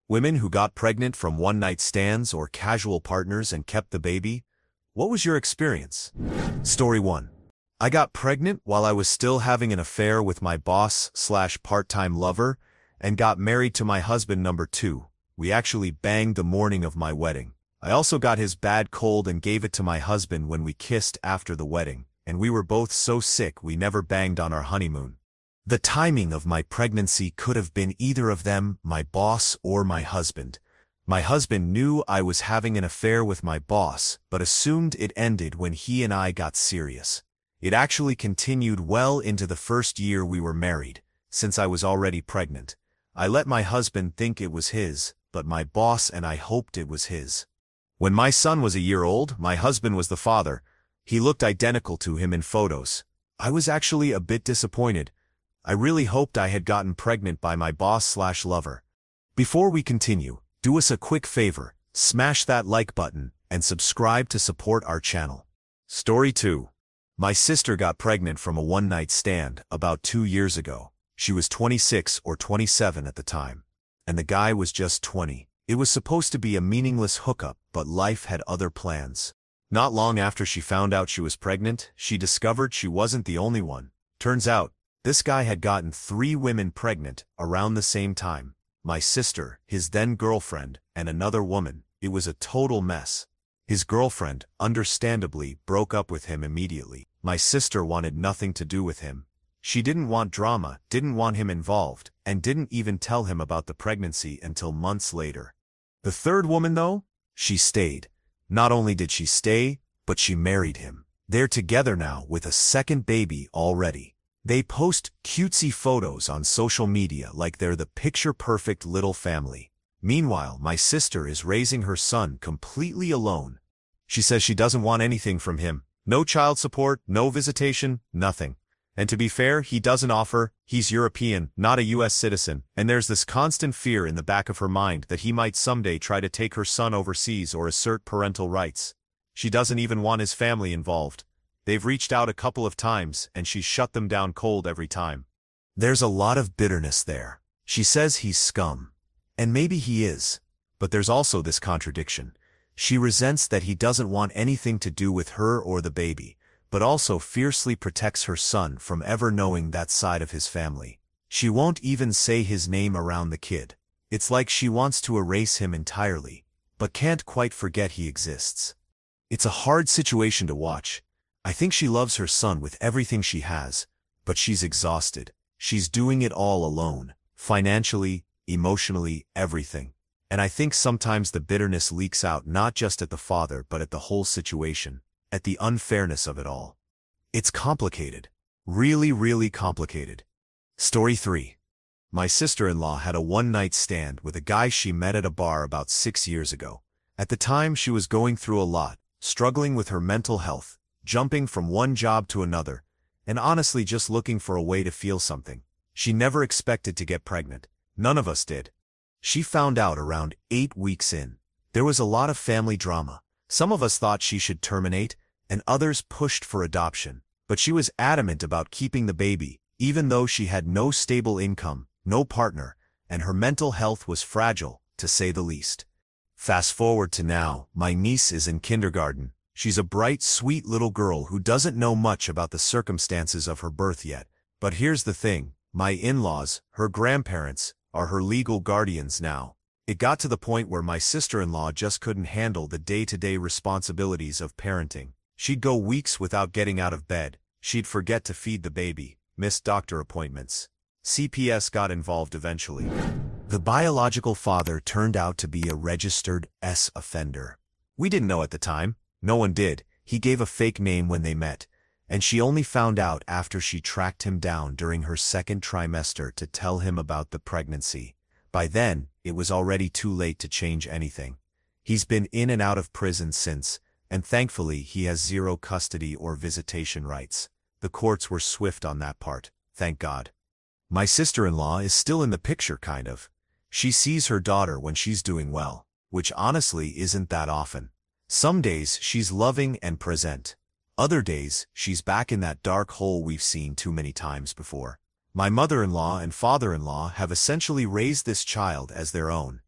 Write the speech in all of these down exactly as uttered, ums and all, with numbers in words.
Women who got pregnant from one-night stands or casual partners and kept the baby? What was your experience? Story one. I got pregnant while I was still having an affair with my boss slash part-time lover and got married to my husband number two. We actually banged the morning of my wedding. I also got his bad cold and gave it to my husband when we kissed after the wedding, and we were both so sick we never banged on our honeymoon. The timing of my pregnancy could have been either of them, my boss or my husband. My husband knew I was having an affair with my boss, but assumed it ended when he and I got serious. It actually continued well into the first year we were married, since I was already pregnant. I let my husband think it was his, but my boss and I hoped it was his. When my son was a year old, my husband was the father. He looked identical to him in photos. I was actually a bit disappointed. I really hoped I had gotten pregnant by my boss slash lover. Before we continue, do us a quick favor, smash that like button, and subscribe to support our channel. Story two. My sister got pregnant from a one-night stand about two years ago. She was twenty-six or twenty-seven at the time, and the guy was just twenty. It was supposed to be a meaningless hookup, but life had other plans. Not long after she found out she was pregnant, she discovered she wasn't the only one. Turns out, this guy had gotten three women pregnant around the same time. My sister, his then-girlfriend, and another woman. It was a total mess. His girlfriend, understandably, broke up with him immediately. My sister wanted nothing to do with him. She didn't want drama, didn't want him involved, and didn't even tell him about the pregnancy until months later. The third woman, though? She stayed. Not only did she stay, but she married him. They're together now with a second baby already. They post cutesy photos on social media like they're the picture-perfect little family. Meanwhile, my sister is raising her son completely alone. She says she doesn't want anything from him. No child support, no visitation, nothing. And to be fair, he doesn't offer. He's European, not a U S citizen, and there's this constant fear in the back of her mind that he might someday try to take her son overseas or assert parental rights. She doesn't even want his family involved. They've reached out a couple of times, and she's shut them down cold every time. There's a lot of bitterness there. She says he's scum. And maybe he is. But there's also this contradiction. She resents that he doesn't want anything to do with her or the baby, but also fiercely protects her son from ever knowing that side of his family. She won't even say his name around the kid. It's like she wants to erase him entirely, but can't quite forget he exists. It's a hard situation to watch. I think she loves her son with everything she has, but she's exhausted. She's doing it all alone, financially, emotionally, everything. And I think sometimes the bitterness leaks out not just at the father but at the whole situation, at the unfairness of it all. It's complicated. Really, really complicated. Story three. My sister-in-law had a one-night stand with a guy she met at a bar about six years ago. At the time, she was going through a lot, struggling with her mental health, jumping from one job to another, and honestly just looking for a way to feel something. She never expected to get pregnant. None of us did. She found out around eight weeks in. There was a lot of family drama. Some of us thought she should terminate, and others pushed for adoption. But she was adamant about keeping the baby, even though she had no stable income, no partner, and her mental health was fragile, to say the least. Fast forward to now, my niece is in kindergarten. She's a bright, sweet little girl who doesn't know much about the circumstances of her birth yet. But here's the thing, my in-laws, her grandparents, are her legal guardians now. It got to the point where my sister-in-law just couldn't handle the day-to-day responsibilities of parenting. She'd go weeks without getting out of bed. She'd forget to feed the baby, miss doctor appointments. C P S got involved eventually. The biological father turned out to be a registered S offender. We didn't know at the time. No one did. He gave a fake name when they met, and she only found out after she tracked him down during her second trimester to tell him about the pregnancy. By then, it was already too late to change anything. He's been in and out of prison since, and thankfully he has zero custody or visitation rights. The courts were swift on that part, thank God. My sister-in-law is still in the picture, kind of. She sees her daughter when she's doing well, which honestly isn't that often. Some days she's loving and present. Other days, she's back in that dark hole we've seen too many times before. My mother-in-law and father-in-law have essentially raised this child as their own.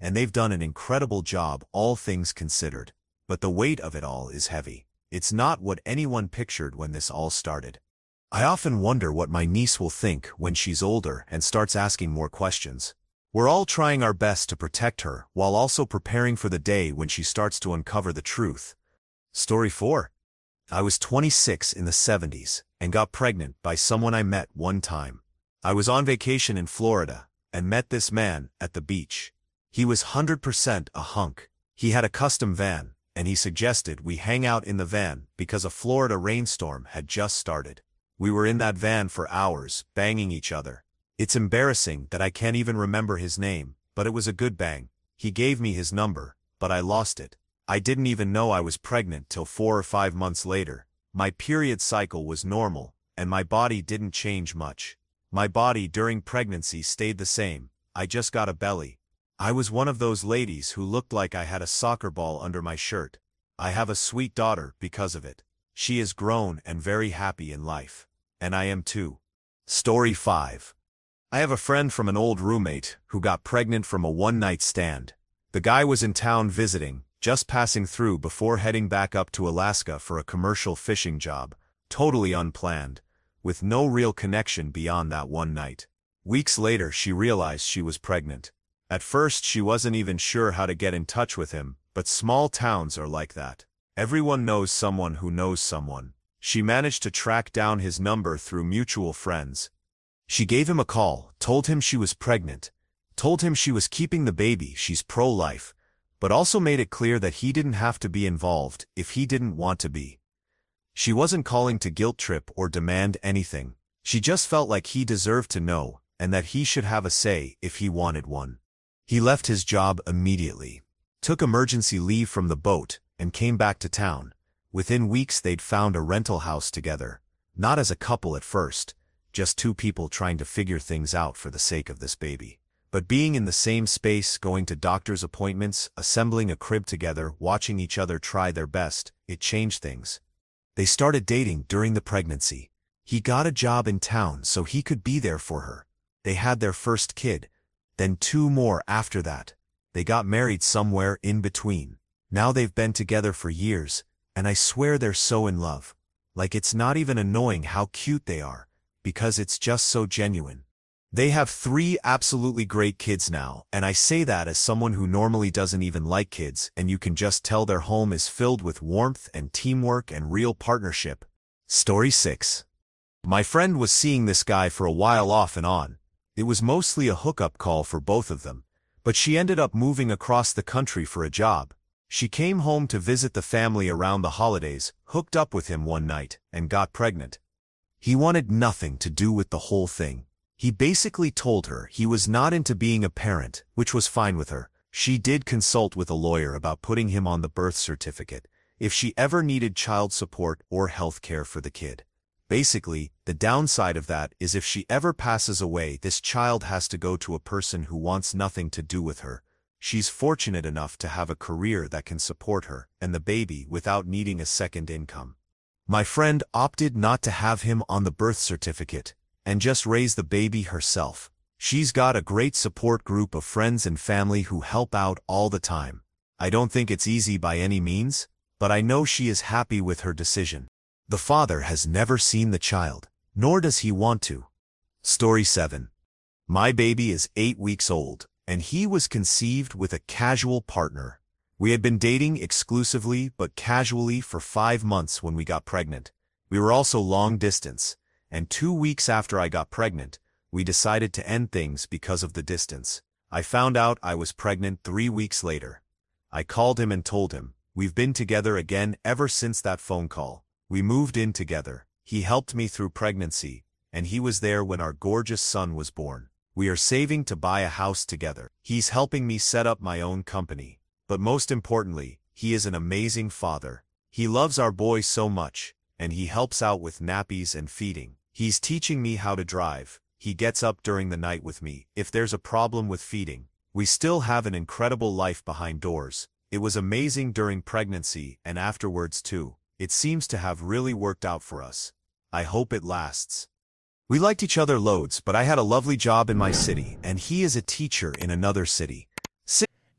and they've done an incredible job, all things considered. But the weight of it all is heavy. It's not what anyone pictured when this all started. I often wonder what my niece will think when she's older and starts asking more questions. We're all trying our best to protect her while also preparing for the day when she starts to uncover the truth. Story four. I was twenty-six in the seventies and got pregnant by someone I met one time. I was on vacation in Florida and met this man at the beach. He was one hundred percent a hunk. He had a custom van, and he suggested we hang out in the van because a Florida rainstorm had just started. We were in that van for hours, banging each other. It's embarrassing that I can't even remember his name, but it was a good bang. He gave me his number, but I lost it. I didn't even know I was pregnant till four or five months later. My period cycle was normal, and my body didn't change much. My body during pregnancy stayed the same. I just got a belly. I was one of those ladies who looked like I had a soccer ball under my shirt. I have a sweet daughter because of it. She is grown and very happy in life. And I am too. Story five. I have a friend from an old roommate who got pregnant from a one-night stand. The guy was in town visiting, just passing through before heading back up to Alaska for a commercial fishing job, totally unplanned, with no real connection beyond that one night. Weeks later she realized she was pregnant. At first she wasn't even sure how to get in touch with him, but small towns are like that. Everyone knows someone who knows someone. She managed to track down his number through mutual friends. She gave him a call, told him she was pregnant, told him she was keeping the baby, she's pro-life, but also made it clear that he didn't have to be involved if he didn't want to be. She wasn't calling to guilt trip or demand anything. She just felt like he deserved to know, and that he should have a say if he wanted one. He left his job immediately, took emergency leave from the boat, and came back to town. Within weeks they'd found a rental house together, not as a couple at first, just two people trying to figure things out for the sake of this baby. But being in the same space, going to doctor's appointments, assembling a crib together, watching each other try their best, it changed things. They started dating during the pregnancy. He got a job in town so he could be there for her. They had their first kid, then two more after that. They got married somewhere in between. Now they've been together for years, and I swear they're so in love. Like it's not even annoying how cute they are, because it's just so genuine. They have three absolutely great kids now, and I say that as someone who normally doesn't even like kids, and you can just tell their home is filled with warmth and teamwork and real partnership. Story six. My friend was seeing this guy for a while off and on. It was mostly a hookup call for both of them, but she ended up moving across the country for a job. She came home to visit the family around the holidays, hooked up with him one night, and got pregnant. He wanted nothing to do with the whole thing. He basically told her he was not into being a parent, which was fine with her. She did consult with a lawyer about putting him on the birth certificate, if she ever needed child support or health care for the kid. Basically, the downside of that is if she ever passes away, this child has to go to a person who wants nothing to do with her. She's fortunate enough to have a career that can support her and the baby without needing a second income. My friend opted not to have him on the birth certificate and just raise the baby herself. She's got a great support group of friends and family who help out all the time. I don't think it's easy by any means, but I know she is happy with her decision. The father has never seen the child, nor does he want to. Story seven. My baby is eight weeks old, and he was conceived with a casual partner. We had been dating exclusively but casually for five months when we got pregnant. We were also long distance, and two weeks after I got pregnant, we decided to end things because of the distance. I found out I was pregnant three weeks later. I called him and told him, we've been together again ever since that phone call. We moved in together. He helped me through pregnancy, and he was there when our gorgeous son was born. We are saving to buy a house together. He's helping me set up my own company. But most importantly, he is an amazing father. He loves our boy so much, and he helps out with nappies and feeding. He's teaching me how to drive. He gets up during the night with me if there's a problem with feeding. We still have an incredible life behind doors. It was amazing during pregnancy and afterwards too. It seems to have really worked out for us. I hope it lasts. We liked each other loads, but I had a lovely job in my city, and he is a teacher in another city.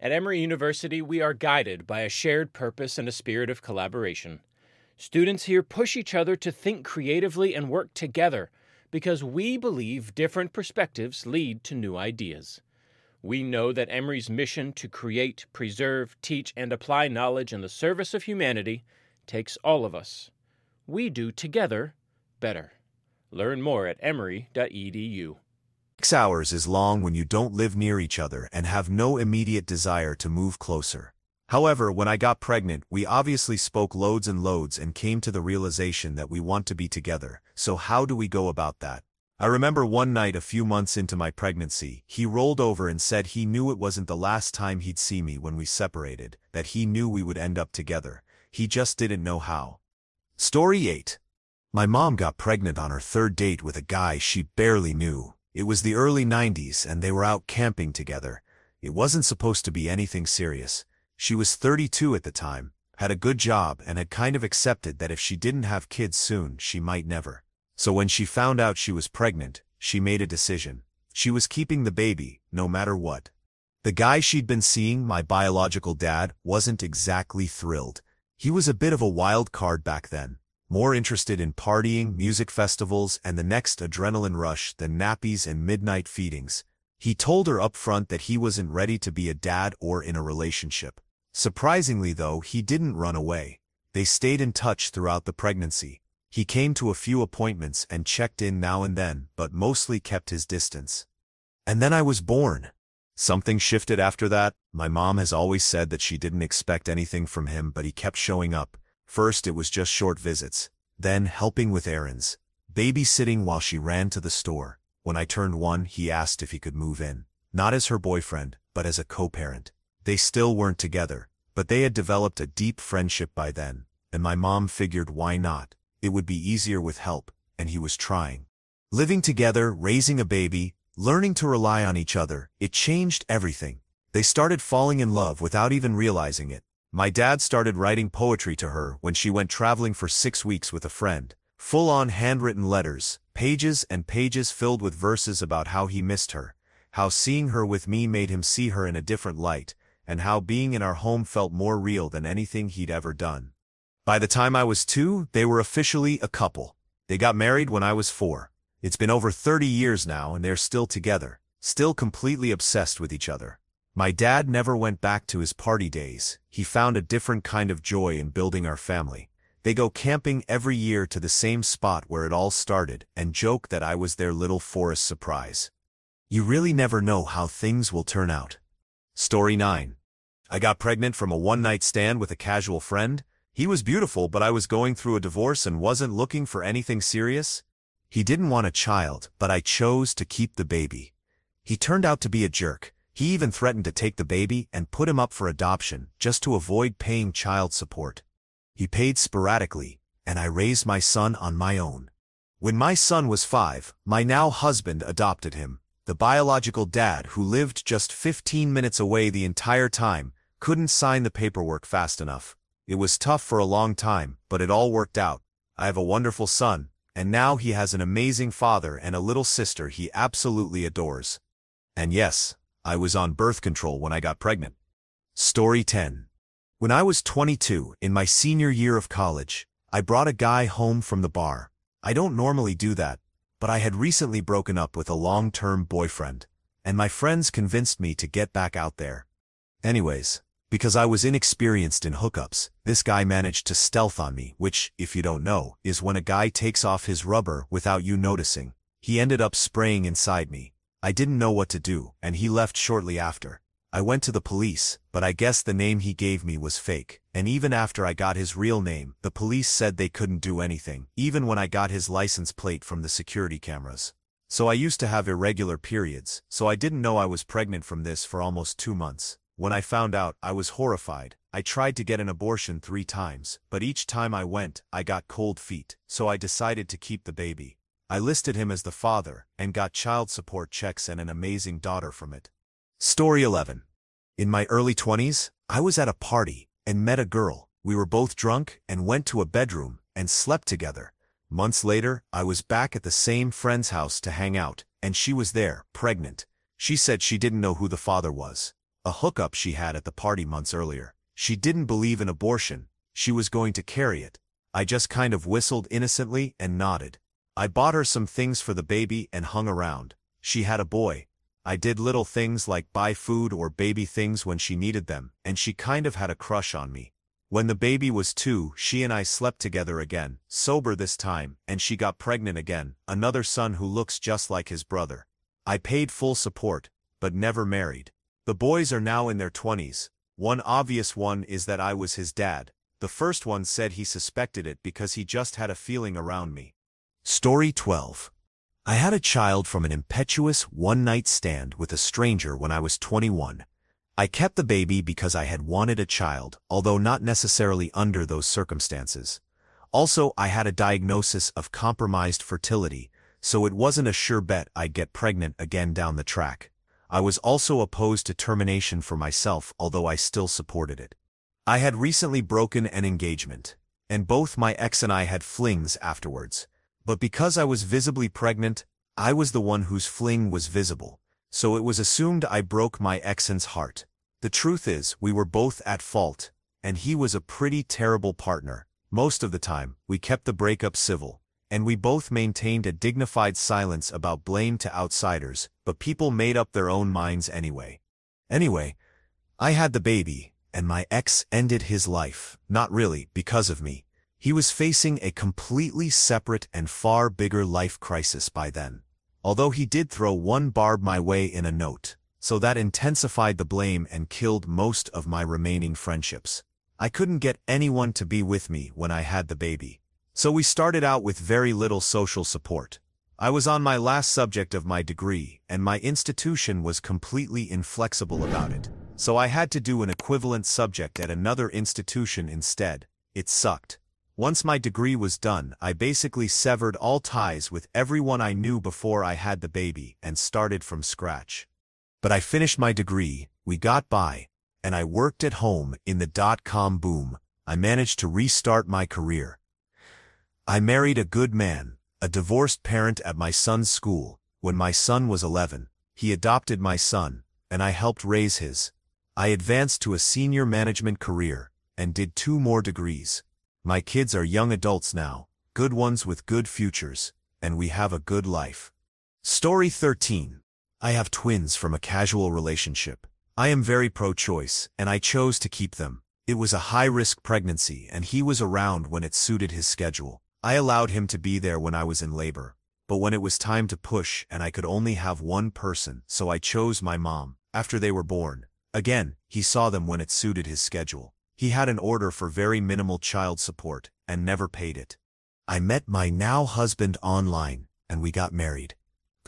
At Emory University, we are guided by a shared purpose and a spirit of collaboration. Students here push each other to think creatively and work together because we believe different perspectives lead to new ideas. We know that Emory's mission to create, preserve, teach, and apply knowledge in the service of humanity takes all of us. We do together better. Learn more at emory dot e d u. Six hours is long when you don't live near each other and have no immediate desire to move closer. However, when I got pregnant, we obviously spoke loads and loads and came to the realization that we want to be together. So how do we go about that? I remember one night a few months into my pregnancy, he rolled over and said he knew it wasn't the last time he'd see me when we separated, that he knew we would end up together. He just didn't know how. Story eight. My mom got pregnant on her third date with a guy she barely knew. It was the early nineties and they were out camping together. It wasn't supposed to be anything serious. She was thirty-two at the time, had a good job, and had kind of accepted that if she didn't have kids soon, she might never. So when she found out she was pregnant, she made a decision. She was keeping the baby, no matter what. The guy she'd been seeing, my biological dad, wasn't exactly thrilled. He was a bit of a wild card back then, more interested in partying, music festivals, and the next adrenaline rush than nappies and midnight feedings. He told her up front that he wasn't ready to be a dad or in a relationship. Surprisingly though, he didn't run away. They stayed in touch throughout the pregnancy. He came to a few appointments and checked in now and then, but mostly kept his distance. And then I was born. Something shifted after that. My mom has always said that she didn't expect anything from him, but he kept showing up. First it was just short visits, then helping with errands, babysitting while she ran to the store. When I turned one, he asked if he could move in, not as her boyfriend, but as a co-parent. They still weren't together, but they had developed a deep friendship by then, and my mom figured why not? It would be easier with help, and he was trying. Living together, raising a baby, learning to rely on each other, it changed everything. They started falling in love without even realizing it. My dad started writing poetry to her when she went traveling for six weeks with a friend. Full-on handwritten letters, pages and pages filled with verses about how he missed her, how seeing her with me made him see her in a different light, and how being in our home felt more real than anything he'd ever done. By the time I was two, they were officially a couple. They got married when I was four. It's been over thirty years now and they're still together, still completely obsessed with each other. My dad never went back to his party days. He found a different kind of joy in building our family. They go camping every year to the same spot where it all started and joke that I was their little forest surprise. You really never know how things will turn out. Story nine. I got pregnant from a one-night stand with a casual friend. He was beautiful, but I was going through a divorce and wasn't looking for anything serious. He didn't want a child, but I chose to keep the baby. He turned out to be a jerk. He even threatened to take the baby and put him up for adoption just to avoid paying child support. He paid sporadically, and I raised my son on my own. When my son was five, my now husband adopted him. The biological dad, who lived just fifteen minutes away the entire time, couldn't sign the paperwork fast enough. It was tough for a long time, but it all worked out. I have a wonderful son, and now he has an amazing father and a little sister he absolutely adores. And yes, I was on birth control when I got pregnant. Story ten. When I was twenty-two, in my senior year of college, I brought a guy home from the bar. I don't normally do that, but I had recently broken up with a long-term boyfriend, and my friends convinced me to get back out there. Anyways, because I was inexperienced in hookups, this guy managed to stealth on me, which, if you don't know, is when a guy takes off his rubber without you noticing. He ended up spraying inside me. I didn't know what to do, and he left shortly after. I went to the police, but I guess the name he gave me was fake, and even after I got his real name, the police said they couldn't do anything, even when I got his license plate from the security cameras. So I used to have irregular periods, so I didn't know I was pregnant from this for almost two months. When I found out, I was horrified. I tried to get an abortion three times, but each time I went, I got cold feet, so I decided to keep the baby. I listed him as the father, and got child support checks and an amazing daughter from it. Story eleven. In my early twenties, I was at a party, and met a girl. We were both drunk, and went to a bedroom, and slept together. Months later, I was back at the same friend's house to hang out, and she was there, pregnant. She said she didn't know who the father was. a hookup she had at the party months earlier. She didn't believe in abortion. She was going to carry it. I just kind of whistled innocently and nodded. I bought her some things for the baby and hung around. She had a boy. I did little things like buy food or baby things when she needed them, and she kind of had a crush on me. When the baby was two, she and I slept together again, sober this time, and she got pregnant again, another son who looks just like his brother. I paid full support, but never married. The boys are now in their twenties. One obvious one is that I was his dad. The first one said he suspected it because he just had a feeling around me. Story twelve. I had a child from an impetuous one-night stand with a stranger when I was twenty-one. I kept the baby because I had wanted a child, although not necessarily under those circumstances. Also, I had a diagnosis of compromised fertility, so it wasn't a sure bet I'd get pregnant again down the track. I was also opposed to termination for myself, although I still supported it. I had recently broken an engagement, and both my ex and I had flings afterwards. But because I was visibly pregnant, I was the one whose fling was visible, so it was assumed I broke my ex's heart. The truth is, we were both at fault, and he was a pretty terrible partner. Most of the time, we kept the breakup civil, and we both maintained a dignified silence about blame to outsiders, but people made up their own minds anyway. Anyway, I had the baby, and my ex ended his life, not really, because of me. He was facing a completely separate and far bigger life crisis by then. Although he did throw one barb my way in a note, so that intensified the blame and killed most of my remaining friendships. I couldn't get anyone to be with me when I had the baby. So we started out with very little social support. I was on my last subject of my degree, and my institution was completely inflexible about it. So I had to do an equivalent subject at another institution instead. It sucked. Once my degree was done, I basically severed all ties with everyone I knew before I had the baby and started from scratch. But I finished my degree, we got by, and I worked at home in the dot-com boom. I managed to restart my career. I married a good man, a divorced parent at my son's school. When my son was eleven, he adopted my son, and I helped raise his. I advanced to a senior management career, and did two more degrees. My kids are young adults now, good ones with good futures, and we have a good life. Story thirteen. I have twins from a casual relationship. I am very pro-choice, and I chose to keep them. It was a high-risk pregnancy, and he was around when it suited his schedule. I allowed him to be there when I was in labor, but when it was time to push and I could only have one person, so I chose my mom, after they were born. Again, he saw them when it suited his schedule. He had an order for very minimal child support, and never paid it. I met my now husband online, and we got married.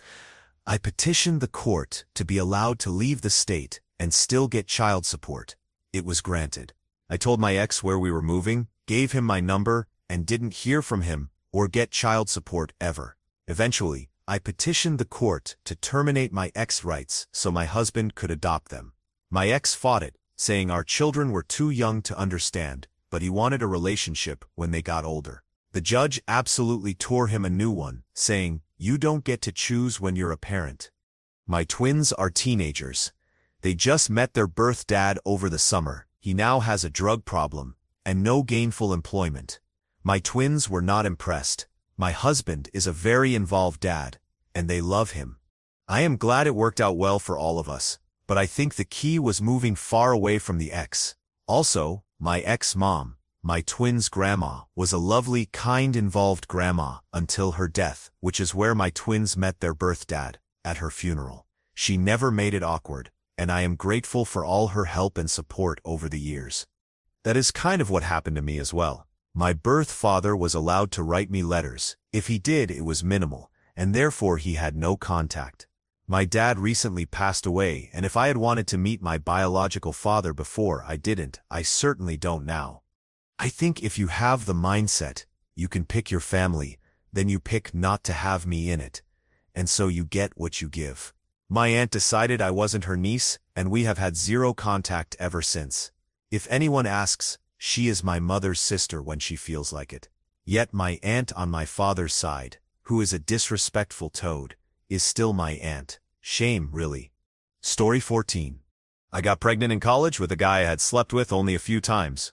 I petitioned the court to be allowed to leave the state and still get child support. It was granted. I told my ex where we were moving, gave him my number, and didn't hear from him or get child support ever. Eventually, I petitioned the court to terminate my ex's rights so my husband could adopt them. My ex fought it, saying our children were too young to understand, but he wanted a relationship when they got older. The judge absolutely tore him a new one, saying, "You don't get to choose when you're a parent." My twins are teenagers. They just met their birth dad over the summer. He now has a drug problem, and no gainful employment. My twins were not impressed. My husband is a very involved dad, and they love him. I am glad it worked out well for all of us. But I think the key was moving far away from the ex. Also, my ex-mom, my twins' grandma, was a lovely, kind, involved grandma until her death, which is where my twins met their birth dad, at her funeral. She never made it awkward, and I am grateful for all her help and support over the years. That is kind of what happened to me as well. My birth father was allowed to write me letters. If he did, it was minimal, and therefore he had no contact. My dad recently passed away, and if I had wanted to meet my biological father before, I didn't. I certainly don't now. I think if you have the mindset, you can pick your family, then you pick not to have me in it. And so you get what you give. My aunt decided I wasn't her niece, and we have had zero contact ever since. If anyone asks, she is my mother's sister when she feels like it. Yet my aunt on my father's side, who is a disrespectful toad, is still my aunt. Shame, really. Story fourteen. I got pregnant in college with a guy I had slept with only a few times.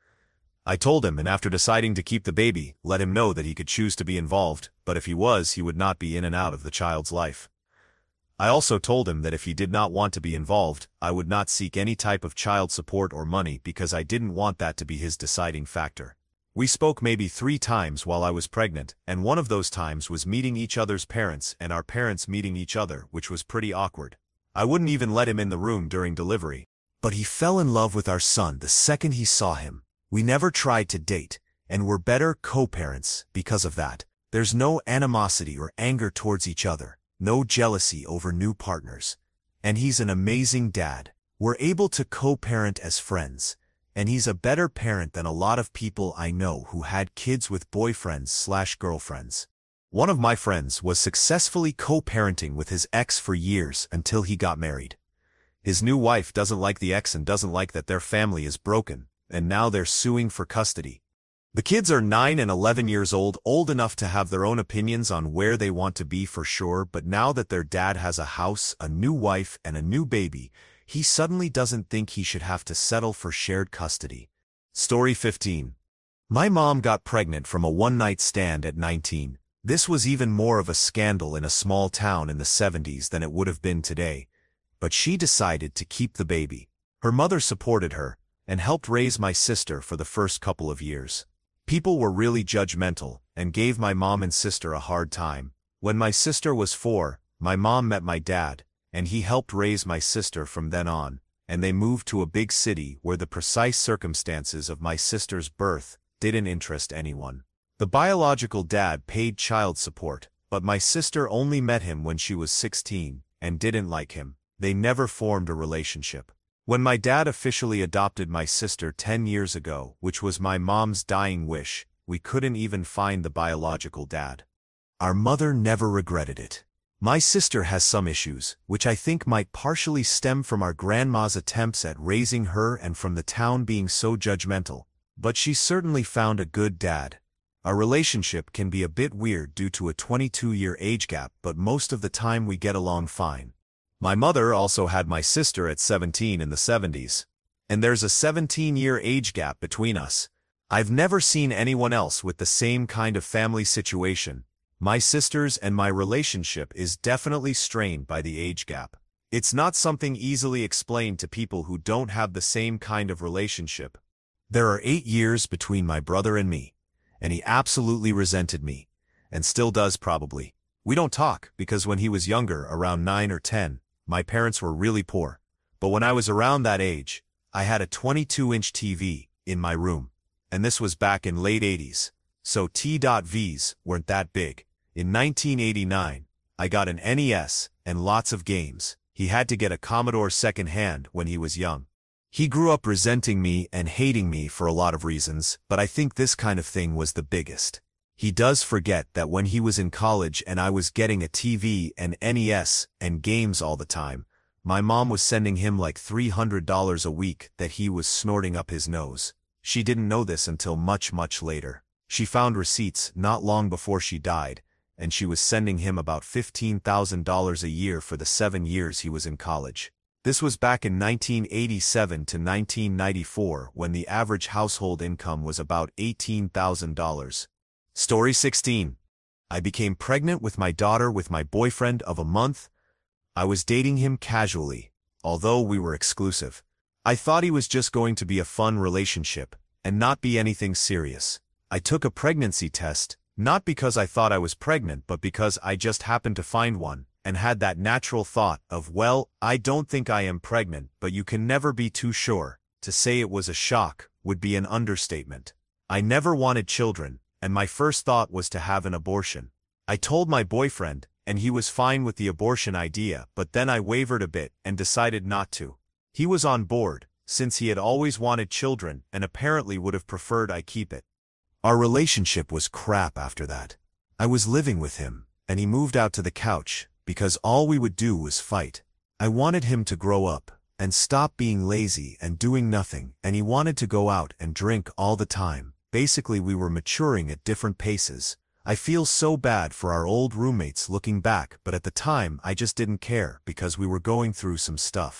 I told him, and after deciding to keep the baby, let him know that he could choose to be involved, but if he was, he would not be in and out of the child's life. I also told him that if he did not want to be involved, I would not seek any type of child support or money because I didn't want that to be his deciding factor. We spoke maybe three times while I was pregnant, and one of those times was meeting each other's parents and our parents meeting each other, which was pretty awkward. I wouldn't even let him in the room during delivery. But he fell in love with our son the second he saw him. We never tried to date, and we're better co-parents because of that. There's no animosity or anger towards each other, no jealousy over new partners. And he's an amazing dad. We're able to co-parent as friends, and he's a better parent than a lot of people I know who had kids with boyfriends slash girlfriends. One of my friends was successfully co-parenting with his ex for years until he got married. His new wife doesn't like the ex and doesn't like that their family is broken, and now they're suing for custody. The kids are nine and eleven years old, old enough to have their own opinions on where they want to be for sure, but now that their dad has a house, a new wife, and a new baby, he suddenly doesn't think he should have to settle for shared custody. Story fifteen. My mom got pregnant from a one-night stand at nineteen. This was even more of a scandal in a small town in the seventies than it would have been today. But she decided to keep the baby. Her mother supported her and helped raise my sister for the first couple of years. People were really judgmental and gave my mom and sister a hard time. When my sister was four, my mom met my dad, and he helped raise my sister from then on, and they moved to a big city where the precise circumstances of my sister's birth didn't interest anyone. The biological dad paid child support, but my sister only met him when she was sixteen and didn't like him. They never formed a relationship. When my dad officially adopted my sister ten years ago, which was my mom's dying wish, we couldn't even find the biological dad. Our mother never regretted it. My sister has some issues, which I think might partially stem from our grandma's attempts at raising her and from the town being so judgmental, but she certainly found a good dad. Our relationship can be a bit weird due to a twenty-two year age gap, but most of the time we get along fine. My mother also had my sister at seventeen in the seventies. And there's a seventeen year age gap between us. I've never seen anyone else with the same kind of family situation. My sister's and my relationship is definitely strained by the age gap. It's not something easily explained to people who don't have the same kind of relationship. There are eight years between my brother and me. And he absolutely resented me, and still does probably. We don't talk because when he was younger, around nine or ten, my parents were really poor. But when I was around that age, I had a twenty-two inch T V in my room, and this was back in late eighties, so T Vs weren't that big. In nineteen eighty-nine, I got an N E S and lots of games. He had to get a Commodore second-hand when he was young. He grew up resenting me and hating me for a lot of reasons, but I think this kind of thing was the biggest. He does forget that when he was in college and I was getting a T V and N E S and games all the time, my mom was sending him like three hundred dollars a week that he was snorting up his nose. She didn't know this until much, much later. She found receipts not long before she died, and she was sending him about fifteen thousand dollars a year for the seven years he was in college. This was back in nineteen eighty-seven to nineteen ninety-four when the average household income was about eighteen thousand dollars. Story sixteen. I became pregnant with my daughter with my boyfriend of a month. I was dating him casually, although we were exclusive. I thought he was just going to be a fun relationship and not be anything serious. I took a pregnancy test, not because I thought I was pregnant but because I just happened to find one, and had that natural thought of, well, I don't think I am pregnant, but you can never be too sure. To say it was a shock would be an understatement. I never wanted children, and my first thought was to have an abortion. I told my boyfriend, and he was fine with the abortion idea, but then I wavered a bit and decided not to. He was on board, since he had always wanted children and apparently would have preferred I keep it. Our relationship was crap after that. I was living with him, and he moved out to the couch, because all we would do was fight. I wanted him to grow up, and stop being lazy and doing nothing, and he wanted to go out and drink all the time. Basically we were maturing at different paces. I feel so bad for our old roommates looking back, but at the time I just didn't care because we were going through some stuff.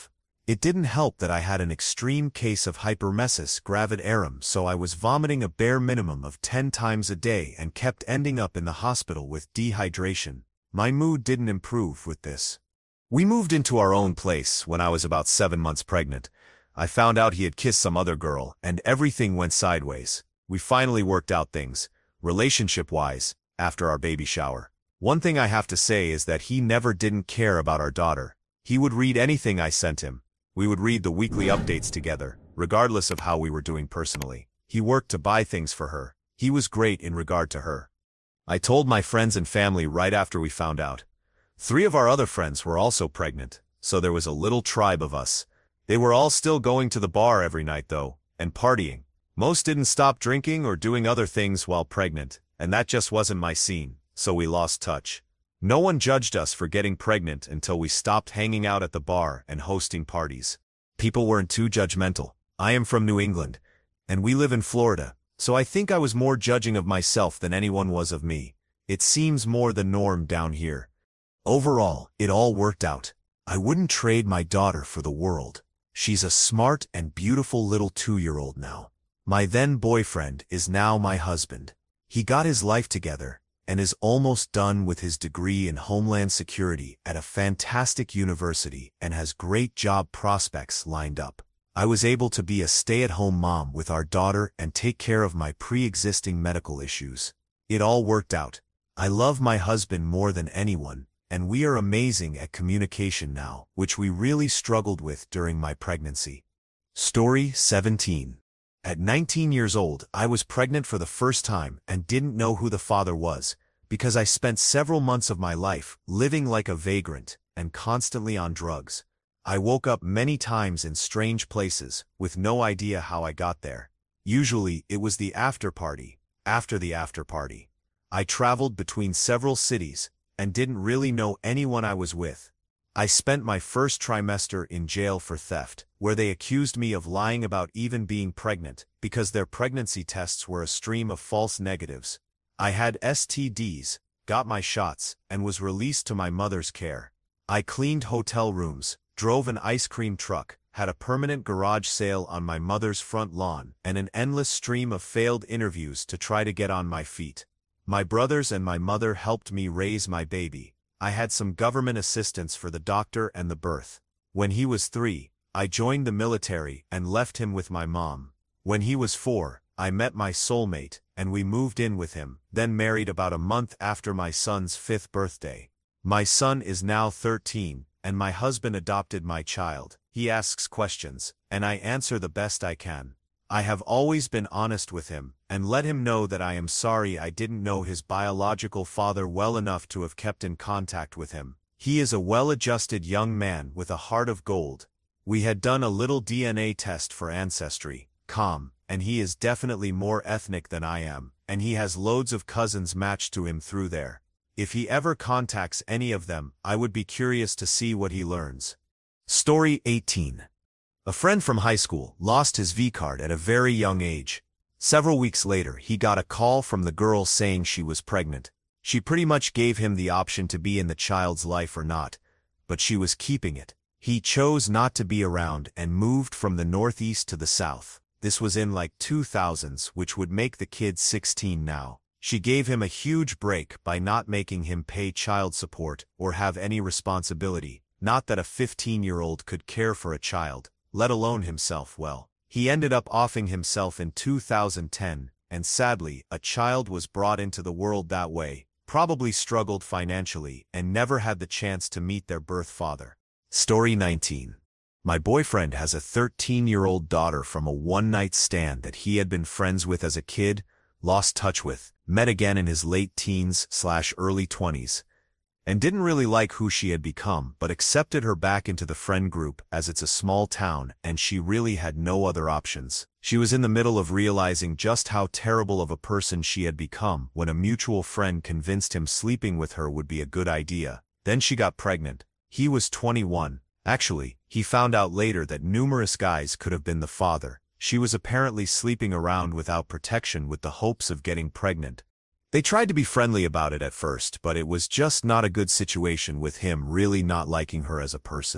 It didn't help that I had an extreme case of hyperemesis gravidarum, so I was vomiting a bare minimum of ten times a day and kept ending up in the hospital with dehydration. My mood didn't improve with this. We moved into our own place when I was about seven months pregnant. I found out he had kissed some other girl, and everything went sideways. We finally worked out things, relationship-wise, after our baby shower. One thing I have to say is that he never didn't care about our daughter. He would read anything I sent him. We would read the weekly updates together, regardless of how we were doing personally. He worked to buy things for her. He was great in regard to her. I told my friends and family right after we found out. Three of our other friends were also pregnant, so there was a little tribe of us. They were all still going to the bar every night though, and partying. Most didn't stop drinking or doing other things while pregnant, and that just wasn't my scene, so we lost touch. No one judged us for getting pregnant until we stopped hanging out at the bar and hosting parties. People weren't too judgmental. I am from New England, and we live in Florida, so I think I was more judging of myself than anyone was of me. It seems more the norm down here. Overall, it all worked out. I wouldn't trade my daughter for the world. She's a smart and beautiful little two-year-old now. My then-boyfriend is now my husband. He got his life together and is almost done with his degree in Homeland Security at a fantastic university and has great job prospects lined up. I was able to be a stay-at-home mom with our daughter and take care of my pre-existing medical issues. It all worked out. I love my husband more than anyone, and we are amazing at communication now, which we really struggled with during my pregnancy. Story seventeen. At nineteen years old, I was pregnant for the first time and didn't know who the father was, because I spent several months of my life living like a vagrant and constantly on drugs. I woke up many times in strange places, with no idea how I got there. Usually, it was the after party, after the after party. I traveled between several cities, and didn't really know anyone I was with. I spent my first trimester in jail for theft, where they accused me of lying about even being pregnant, because their pregnancy tests were a stream of false negatives. I had S T Ds, got my shots, and was released to my mother's care. I cleaned hotel rooms, drove an ice cream truck, had a permanent garage sale on my mother's front lawn, and an endless stream of failed interviews to try to get on my feet. My brothers and my mother helped me raise my baby. I had some government assistance for the doctor and the birth. When he was three, I joined the military and left him with my mom. When he was four, I met my soulmate, and we moved in with him, then married about a month after my son's fifth birthday. My son is now thirteen, and my husband adopted my child. He asks questions, and I answer the best I can. I have always been honest with him, and let him know that I am sorry I didn't know his biological father well enough to have kept in contact with him. He is a well-adjusted young man with a heart of gold. We had done a little D N A test for ancestry, com, and he is definitely more ethnic than I am, and he has loads of cousins matched to him through there. If he ever contacts any of them, I would be curious to see what he learns. Story eighteen. A friend from high school lost his V card at a very young age. Several weeks later, he got a call from the girl saying she was pregnant. She pretty much gave him the option to be in the child's life or not, but she was keeping it. He chose not to be around and moved from the northeast to the south. This was in like two thousands, which would make the kid sixteen now. She gave him a huge break by not making him pay child support or have any responsibility. Not that a fifteen-year-old could care for a child, let alone himself well. He ended up offing himself in two thousand ten, and sadly, a child was brought into the world that way, probably struggled financially, and never had the chance to meet their birth father. Story nineteen. My boyfriend has a thirteen-year-old daughter from a one-night stand that he had been friends with as a kid, lost touch with, met again in his late teens slash early twenties, and didn't really like who she had become, but accepted her back into the friend group as it's a small town and she really had no other options. She was in the middle of realizing just how terrible of a person she had become when a mutual friend convinced him sleeping with her would be a good idea. Then she got pregnant. He was twenty-one. Actually, he found out later that numerous guys could have been the father. She was apparently sleeping around without protection with the hopes of getting pregnant. They tried to be friendly about it at first, but it was just not a good situation with him really not liking her as a person,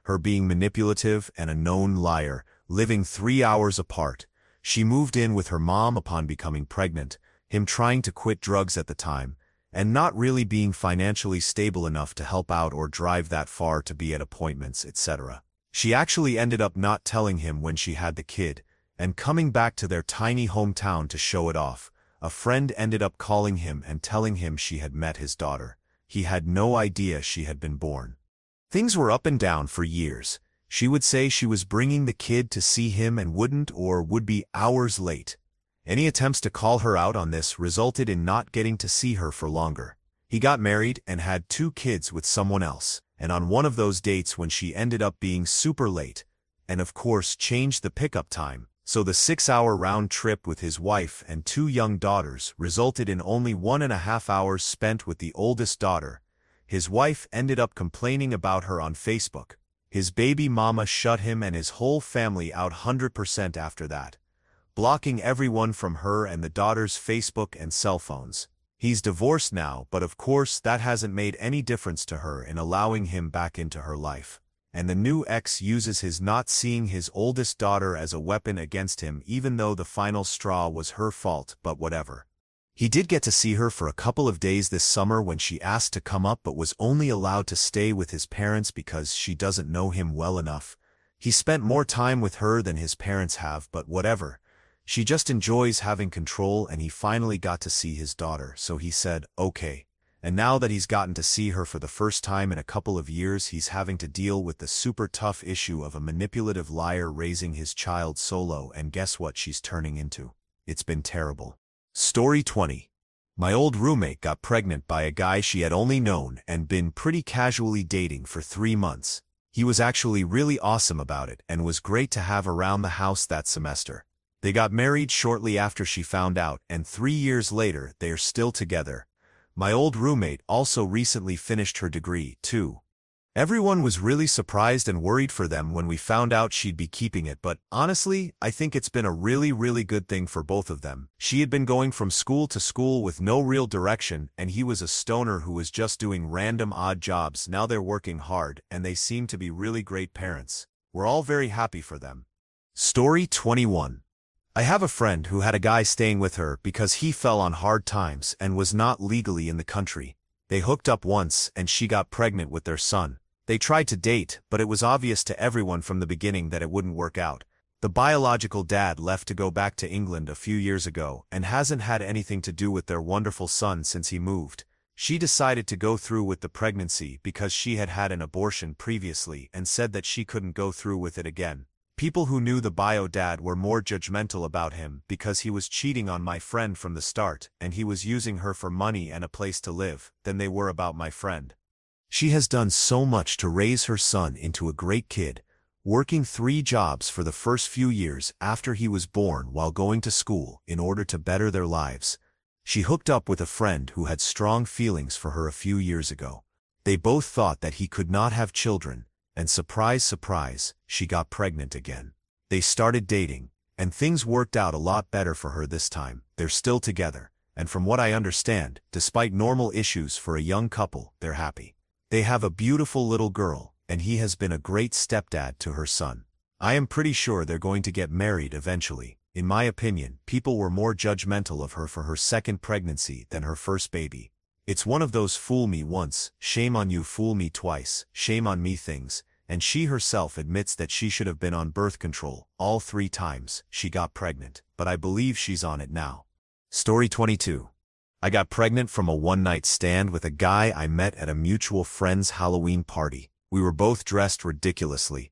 her being manipulative and a known liar, living three hours apart. She moved in with her mom upon becoming pregnant, him trying to quit drugs at the time, and not really being financially stable enough to help out or drive that far to be at appointments, et cetera. She actually ended up not telling him when she had the kid, and coming back to their tiny hometown to show it off. A friend ended up calling him and telling him she had met his daughter. He had no idea she had been born. Things were up and down for years. She would say she was bringing the kid to see him and wouldn't or would be hours late. Any attempts to call her out on this resulted in not getting to see her for longer. He got married and had two kids with someone else, and on one of those dates when she ended up being super late, and of course changed the pickup time, so the six-hour round trip with his wife and two young daughters resulted in only one and a half hours spent with the oldest daughter. His wife ended up complaining about her on Facebook. His baby mama shut him and his whole family out one hundred percent after that, blocking everyone from her and the daughter's Facebook and cell phones. He's divorced now, but of course that hasn't made any difference to her in allowing him back into her life. And the new ex uses his not seeing his oldest daughter as a weapon against him, even though the final straw was her fault, but whatever. He did get to see her for a couple of days this summer when she asked to come up but was only allowed to stay with his parents because she doesn't know him well enough. He spent more time with her than his parents have, but whatever. She just enjoys having control, and he finally got to see his daughter, so he said, okay. And now that he's gotten to see her for the first time in a couple of years, he's having to deal with the super tough issue of a manipulative liar raising his child solo, and guess what she's turning into? It's been terrible. Story twenty. My old roommate got pregnant by a guy she had only known and been pretty casually dating for three months. He was actually really awesome about it and was great to have around the house that semester. They got married shortly after she found out, and three years later they are still together. My old roommate also recently finished her degree, too. Everyone was really surprised and worried for them when we found out she'd be keeping it, but honestly, I think it's been a really, really good thing for both of them. She had been going from school to school with no real direction, and he was a stoner who was just doing random odd jobs. Now they're working hard, and they seem to be really great parents. We're all very happy for them. Story twenty-one. I have a friend who had a guy staying with her because he fell on hard times and was not legally in the country. They hooked up once, and she got pregnant with their son. They tried to date, but it was obvious to everyone from the beginning that it wouldn't work out. The biological dad left to go back to England a few years ago and hasn't had anything to do with their wonderful son since he moved. She decided to go through with the pregnancy because she had had an abortion previously and said that she couldn't go through with it again. People who knew the bio dad were more judgmental about him because he was cheating on my friend from the start and he was using her for money and a place to live than they were about my friend. She has done so much to raise her son into a great kid, working three jobs for the first few years after he was born while going to school in order to better their lives. She hooked up with a friend who had strong feelings for her a few years ago. They both thought that he could not have children, and surprise, surprise, she got pregnant again. They started dating, and things worked out a lot better for her this time. They're still together, and from what I understand, despite normal issues for a young couple, they're happy. They have a beautiful little girl, and he has been a great stepdad to her son. I am pretty sure they're going to get married eventually. In my opinion, people were more judgmental of her for her second pregnancy than her first baby. It's one of those fool me once, shame on you, fool me twice, shame on me things, and she herself admits that she should have been on birth control all three times she got pregnant, but I believe she's on it now. Story twenty-two. I got pregnant from a one-night stand with a guy I met at a mutual friend's Halloween party. We were both dressed ridiculously.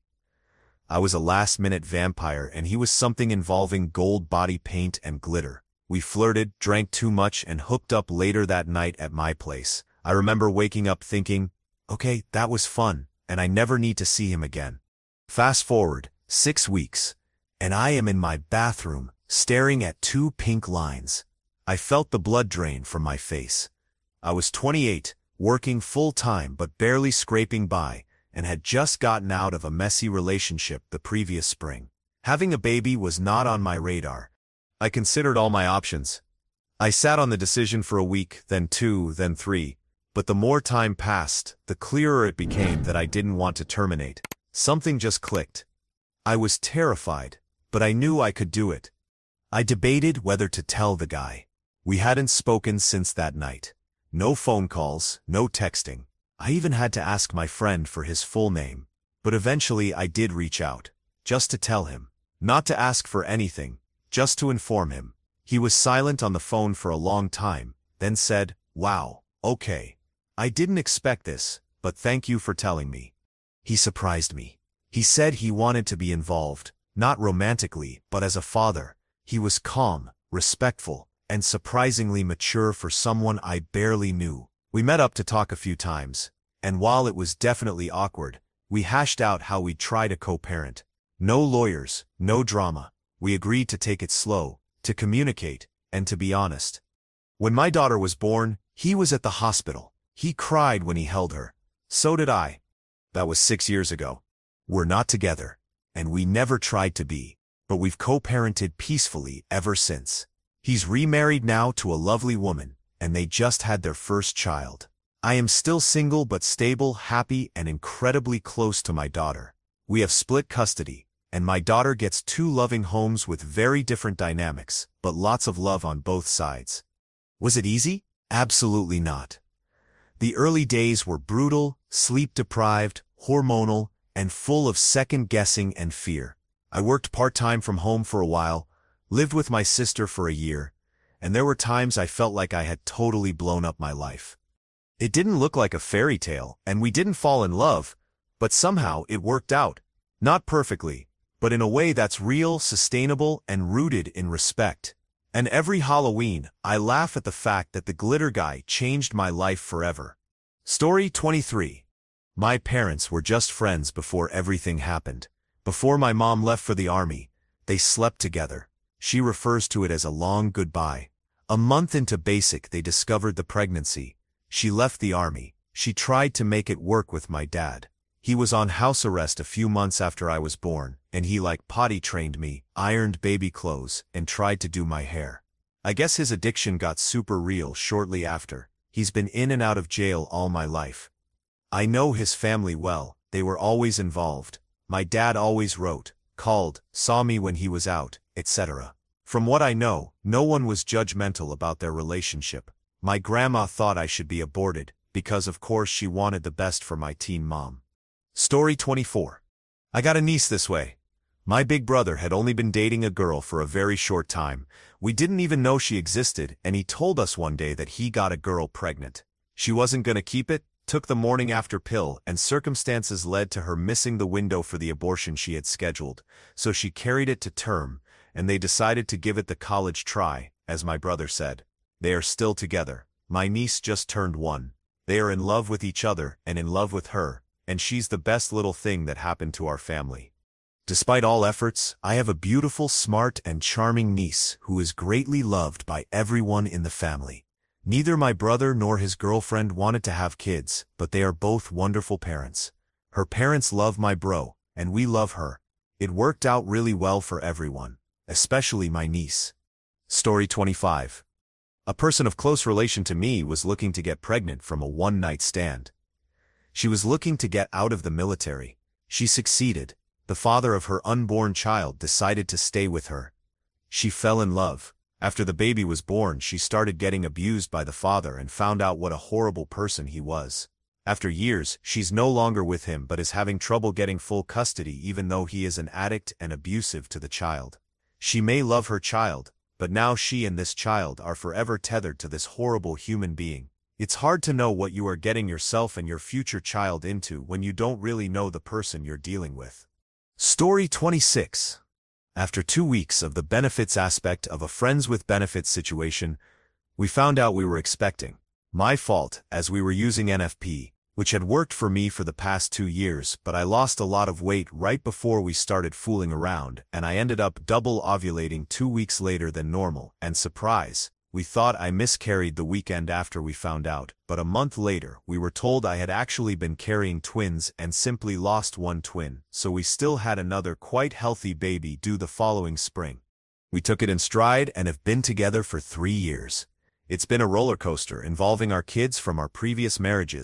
I was a last-minute vampire and he was something involving gold body paint and glitter. We flirted, drank too much, and hooked up later that night at my place. I remember waking up thinking, okay, that was fun, and I never need to see him again. Fast forward, six weeks, and I am in my bathroom, staring at two pink lines. I felt the blood drain from my face. I was twenty-eight, working full-time but barely scraping by, and had just gotten out of a messy relationship the previous spring. Having a baby was not on my radar. I considered all my options. I sat on the decision for a week, then two, then three, but the more time passed, the clearer it became that I didn't want to terminate. Something just clicked. I was terrified, but I knew I could do it. I debated whether to tell the guy. We hadn't spoken since that night. No phone calls, no texting. I even had to ask my friend for his full name. But eventually I did reach out, just to tell him. Not to ask for anything, just to inform him. He was silent on the phone for a long time, then said, "Wow, okay. I didn't expect this, but thank you for telling me." He surprised me. He said he wanted to be involved, not romantically, but as a father. He was calm, respectful, and surprisingly mature for someone I barely knew. We met up to talk a few times, and while it was definitely awkward, we hashed out how we'd try to co-parent. No lawyers, no drama. We agreed to take it slow, to communicate, and to be honest. When my daughter was born, he was at the hospital. He cried when he held her. So did I. That was six years ago. We're not together, and we never tried to be, but we've co-parented peacefully ever since. He's remarried now to a lovely woman, and they just had their first child. I am still single but stable, happy, and incredibly close to my daughter. We have split custody, and my daughter gets two loving homes with very different dynamics, but lots of love on both sides. Was it easy? Absolutely not. The early days were brutal, sleep-deprived, hormonal, and full of second-guessing and fear. I worked part-time from home for a while, lived with my sister for a year, and there were times I felt like I had totally blown up my life. It didn't look like a fairy tale, and we didn't fall in love, but somehow it worked out. Not perfectly, but in a way that's real, sustainable, and rooted in respect. And every Halloween, I laugh at the fact that the glitter guy changed my life forever. Story twenty-three. My parents were just friends before everything happened. Before my mom left for the army, they slept together. She refers to it as a long goodbye. A month into basic, they discovered the pregnancy. She left the army. She tried to make it work with my dad. He was on house arrest a few months after I was born, and he like potty trained me, ironed baby clothes, and tried to do my hair. I guess his addiction got super real shortly after. He's been in and out of jail all my life. I know his family well. They were always involved. My dad always wrote, called, saw me when he was out, et cetera. From what I know, no one was judgmental about their relationship. My grandma thought I should be aborted, because of course she wanted the best for my teen mom. Story twenty-four. I got a niece this way. My big brother had only been dating a girl for a very short time. We didn't even know she existed, and he told us one day that he got a girl pregnant. She wasn't gonna keep it, took the morning after pill, and circumstances led to her missing the window for the abortion she had scheduled, so she carried it to term, and they decided to give it the college try, as my brother said. They are still together. My niece just turned one. They are in love with each other and in love with her, and she's the best little thing that happened to our family. Despite all efforts, I have a beautiful, smart, and charming niece who is greatly loved by everyone in the family. Neither my brother nor his girlfriend wanted to have kids, but they are both wonderful parents. Her parents love my bro, and we love her. It worked out really well for everyone, especially my niece. Story twenty-five. A person of close relation to me was looking to get pregnant from a one-night stand. She was looking to get out of the military. She succeeded. The father of her unborn child decided to stay with her. She fell in love. After the baby was born, she started getting abused by the father and found out what a horrible person he was. After years, she's no longer with him but is having trouble getting full custody even though he is an addict and abusive to the child. She may love her child, but now she and this child are forever tethered to this horrible human being. It's hard to know what you are getting yourself and your future child into when you don't really know the person you're dealing with. Story twenty-six. After two weeks of the benefits aspect of a friends with benefits situation, we found out we were expecting. My fault, as we were using N F P, which had worked for me for the past two years, but I lost a lot of weight right before we started fooling around, and I ended up double ovulating two weeks later than normal, and surprise, we thought I miscarried the weekend after we found out, but a month later we were told I had actually been carrying twins and simply lost one twin, so we still had another quite healthy baby due the following spring. We took it in stride and have been together for three years. It's been a roller coaster involving our kids from our previous marriages,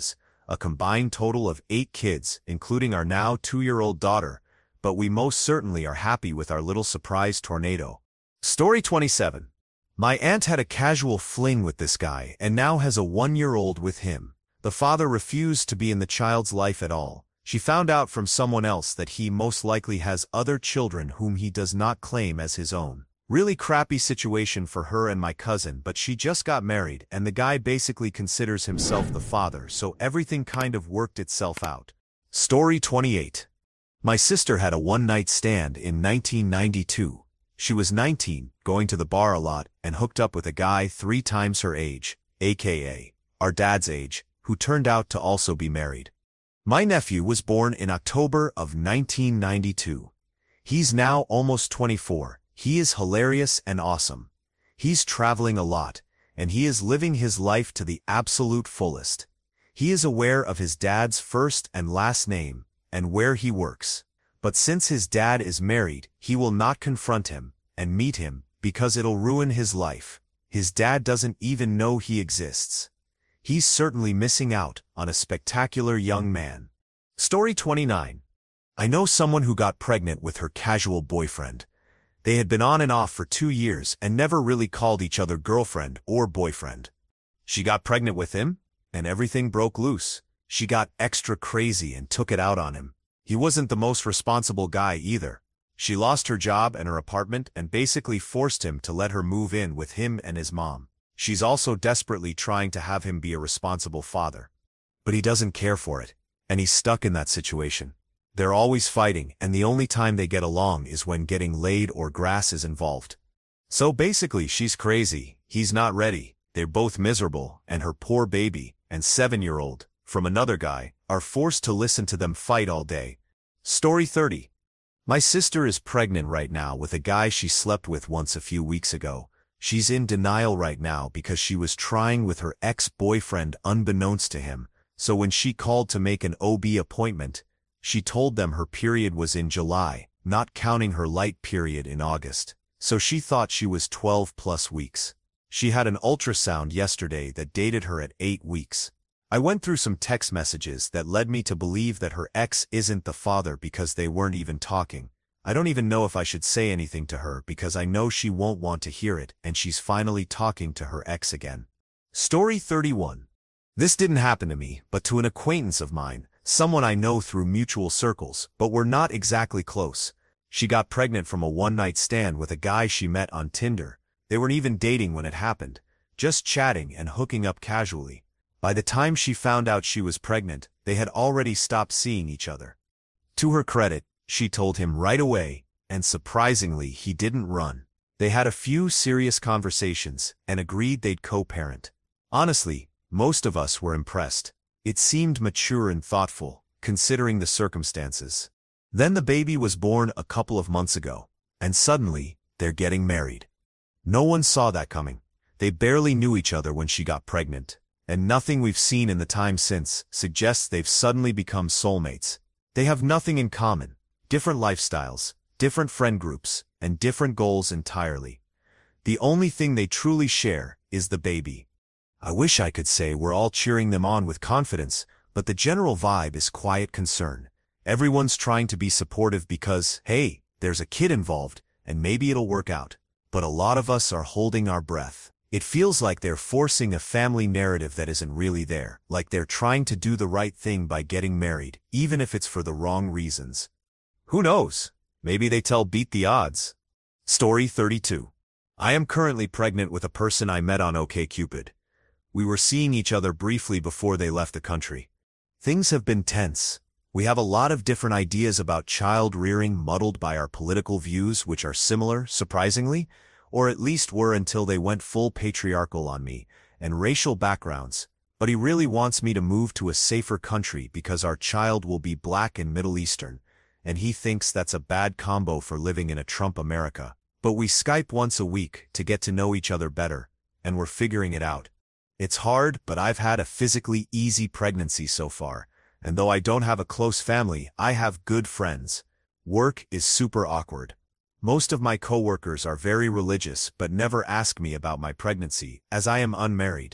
a combined total of eight kids, including our now two-year-old daughter, but we most certainly are happy with our little surprise tornado. Story twenty-seven. My aunt had a casual fling with this guy and now has a one-year-old with him. The father refused to be in the child's life at all. She found out from someone else that he most likely has other children whom he does not claim as his own. Really crappy situation for her and my cousin, but she just got married and the guy basically considers himself the father, so everything kind of worked itself out. Story twenty-eight. My sister had a one-night stand in nineteen ninety-two. She was nineteen, going to the bar a lot, and hooked up with a guy three times her age, aka our dad's age, who turned out to also be married. My nephew was born in October of nineteen ninety-two. He's now almost twenty-four. He is hilarious and awesome. He's traveling a lot, and he is living his life to the absolute fullest. He is aware of his dad's first and last name, and where he works. But since his dad is married, he will not confront him and meet him because it'll ruin his life. His dad doesn't even know he exists. He's certainly missing out on a spectacular young man. Story twenty-nine. I know someone who got pregnant with her casual boyfriend. They had been on and off for two years and never really called each other girlfriend or boyfriend. She got pregnant with him, and everything broke loose. She got extra crazy and took it out on him. He wasn't the most responsible guy either. She lost her job and her apartment and basically forced him to let her move in with him and his mom. She's also desperately trying to have him be a responsible father. But he doesn't care for it, and he's stuck in that situation. They're always fighting, and the only time they get along is when getting laid or grass is involved. So basically she's crazy, he's not ready, they're both miserable, and her poor baby, and seven-year-old, from another guy, are forced to listen to them fight all day. Story thirty. My sister is pregnant right now with a guy she slept with once a few weeks ago. She's in denial right now because she was trying with her ex-boyfriend unbeknownst to him, so when she called to make an O B appointment, she told them her period was in July, not counting her light period in August, so she thought she was twelve plus weeks. She had an ultrasound yesterday that dated her at eight weeks. I went through some text messages that led me to believe that her ex isn't the father because they weren't even talking. I don't even know if I should say anything to her because I know she won't want to hear it and she's finally talking to her ex again. Story thirty-one. This didn't happen to me, but to an acquaintance of mine, someone I know through mutual circles, but we're not exactly close. She got pregnant from a one-night stand with a guy she met on Tinder. They weren't even dating when it happened, just chatting and hooking up casually. By the time she found out she was pregnant, they had already stopped seeing each other. To her credit, she told him right away, and surprisingly he didn't run. They had a few serious conversations and agreed they'd co-parent. Honestly, most of us were impressed. It seemed mature and thoughtful, considering the circumstances. Then the baby was born a couple of months ago, and suddenly, they're getting married. No one saw that coming. They barely knew each other when she got pregnant, and nothing we've seen in the time since suggests they've suddenly become soulmates. They have nothing in common, different lifestyles, different friend groups, and different goals entirely. The only thing they truly share is the baby. I wish I could say we're all cheering them on with confidence, but the general vibe is quiet concern. Everyone's trying to be supportive because, hey, there's a kid involved, and maybe it'll work out. But a lot of us are holding our breath. It feels like they're forcing a family narrative that isn't really there, like they're trying to do the right thing by getting married, even if it's for the wrong reasons. Who knows? Maybe they tell beat the odds. Story thirty-two. I am currently pregnant with a person I met on OkCupid. We were seeing each other briefly before they left the country. Things have been tense. We have a lot of different ideas about child rearing muddled by our political views, which are similar, surprisingly, or at least were until they went full patriarchal on me, and racial backgrounds. But he really wants me to move to a safer country because our child will be black and Middle Eastern, and he thinks that's a bad combo for living in a Trump America. But we Skype once a week to get to know each other better, and we're figuring it out. It's hard, but I've had a physically easy pregnancy so far, and though I don't have a close family, I have good friends. Work is super awkward. Most of my coworkers are very religious but never ask me about my pregnancy, as I am unmarried,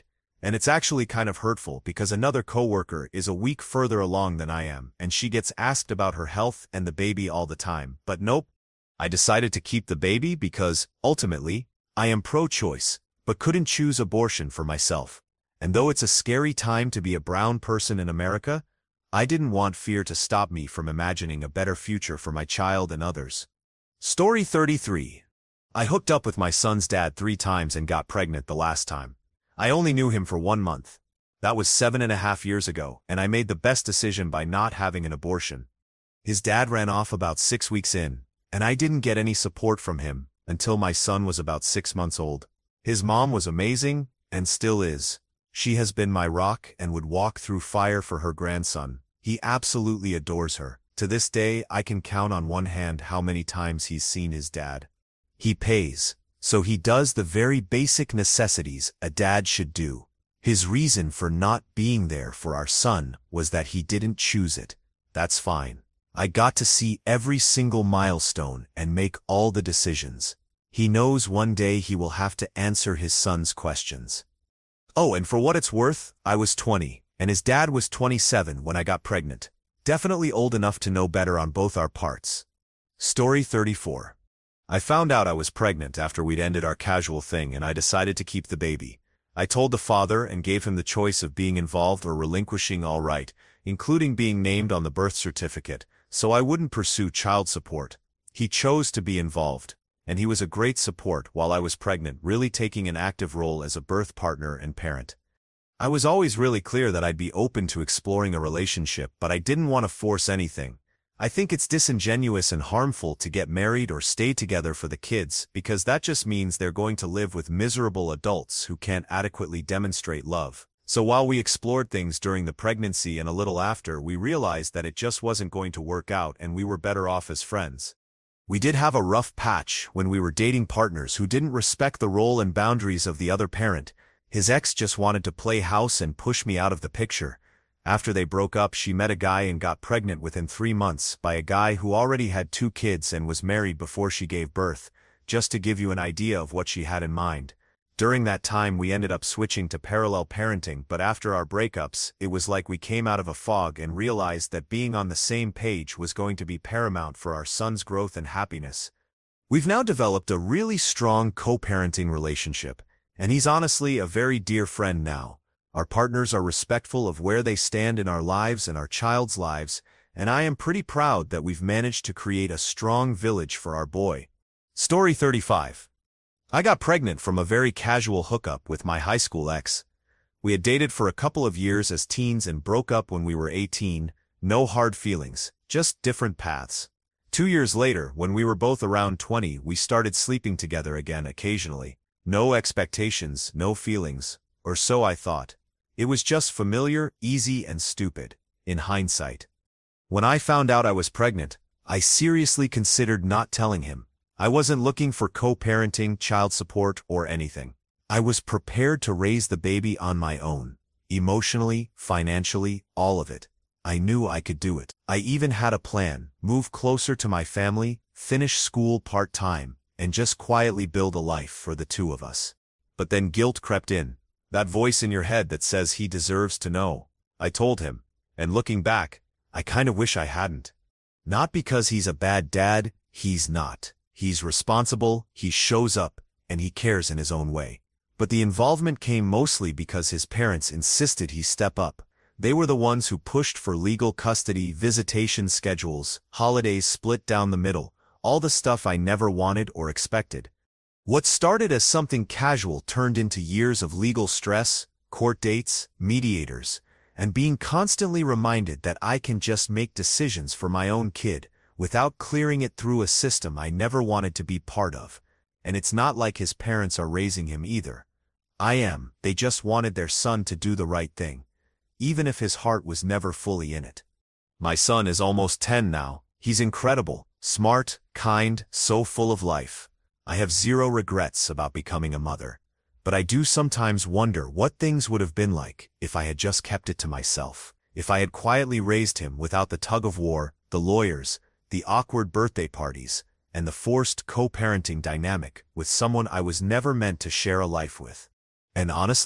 And it's actually kind of hurtful because another coworker is a week further along than I am, and she gets asked about her health and the baby all the time. But nope, I decided to keep the baby because, ultimately, I am pro-choice, but couldn't choose abortion for myself. And though it's a scary time to be a brown person in America, I didn't want fear to stop me from imagining a better future for my child and others. Story thirty-three. I hooked up with my son's dad three times and got pregnant the last time. I only knew him for one month. That was seven and a half years ago, and I made the best decision by not having an abortion. His dad ran off about six weeks in, and I didn't get any support from him until my son was about six months old. His mom was amazing, and still is. She has been my rock and would walk through fire for her grandson. He absolutely adores her. To this day, I can count on one hand how many times he's seen his dad. He pays, so he does the very basic necessities a dad should do. His reason for not being there for our son was that he didn't choose it. That's fine. I got to see every single milestone and make all the decisions. He knows one day he will have to answer his son's questions. Oh, and for what it's worth, I was twenty, and his dad was twenty-seven when I got pregnant. Definitely old enough to know better on both our parts. Story thirty-four. I found out I was pregnant after we'd ended our casual thing, and I decided to keep the baby. I told the father and gave him the choice of being involved or relinquishing all right, including being named on the birth certificate, so I wouldn't pursue child support. He chose to be involved, and he was a great support while I was pregnant, really taking an active role as a birth partner and parent. I was always really clear that I'd be open to exploring a relationship, but I didn't want to force anything. I think it's disingenuous and harmful to get married or stay together for the kids, because that just means they're going to live with miserable adults who can't adequately demonstrate love. So while we explored things during the pregnancy and a little after, we realized that it just wasn't going to work out and we were better off as friends. We did have a rough patch when we were dating partners who didn't respect the role and boundaries of the other parent. His ex just wanted to play house and push me out of the picture. After they broke up, she met a guy and got pregnant within three months by a guy who already had two kids and was married before she gave birth, just to give you an idea of what she had in mind. During that time we ended up switching to parallel parenting, but after our breakups, it was like we came out of a fog and realized that being on the same page was going to be paramount for our son's growth and happiness. We've now developed a really strong co-parenting relationship, and he's honestly a very dear friend now. Our partners are respectful of where they stand in our lives and our child's lives, and I am pretty proud that we've managed to create a strong village for our boy. Story thirty-five. I got pregnant from a very casual hookup with my high school ex. We had dated for a couple of years as teens and broke up when we were eighteen. No hard feelings, just different paths. Two years later, when we were both around twenty, we started sleeping together again occasionally. No expectations, no feelings, or so I thought. It was just familiar, easy, and stupid, in hindsight. When I found out I was pregnant, I seriously considered not telling him. I wasn't looking for co-parenting, child support, or anything. I was prepared to raise the baby on my own. Emotionally, financially, all of it. I knew I could do it. I even had a plan: move closer to my family, finish school part-time, and just quietly build a life for the two of us. But then guilt crept in. That voice in your head that says he deserves to know. I told him, and looking back, I kind of wish I hadn't. Not because he's a bad dad, he's not. He's responsible, he shows up, and he cares in his own way. But the involvement came mostly because his parents insisted he step up. They were the ones who pushed for legal custody, visitation schedules, holidays split down the middle, all the stuff I never wanted or expected. What started as something casual turned into years of legal stress, court dates, mediators, and being constantly reminded that I can just make decisions for my own kid without clearing it through a system I never wanted to be part of. And it's not like his parents are raising him either. I am. They just wanted their son to do the right thing, even if his heart was never fully in it. My son is almost ten now. He's incredible, smart, kind, so full of life. I have zero regrets about becoming a mother, but I do sometimes wonder what things would have been like if I had just kept it to myself, if I had quietly raised him without the tug-of-war, the lawyers, the awkward birthday parties, and the forced co-parenting dynamic with someone I was never meant to share a life with. And honestly,